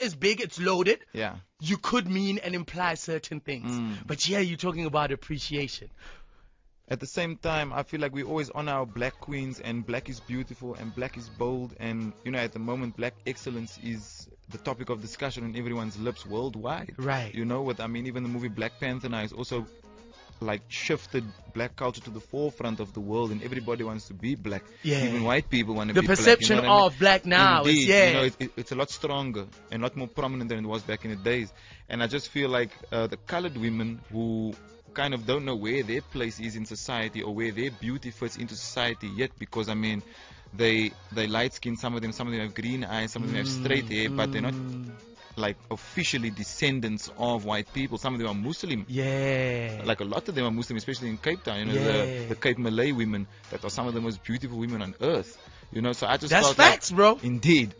is big, it's loaded. Yeah. You could mean and imply certain things. But yeah, you're talking about appreciation. At the same time, I feel like we always honor our black queens, and black is beautiful and black is bold, and at the moment black excellence is the topic of discussion on everyone's lips worldwide. Right. Even the movie Black Panther now is also like shifted black culture to the forefront of the world, and everybody wants to be black. Yeah. Even white people want to The be perception black. You know what I mean? of black now Indeed, is, it's a lot stronger and a lot more prominent than it was back in the days. And I just feel like the colored women who kind of don't know where their place is in society or where their beauty fits into society yet, because they light skin, some of them have green eyes, some of them have straight hair, but they're not like officially descendants of white people. Some of them are Muslim. Yeah. Like a lot of them are Muslim, especially in Cape Town. The Cape Malay women that are some of the most beautiful women on earth. So I just That's felt facts, like, bro. Indeed.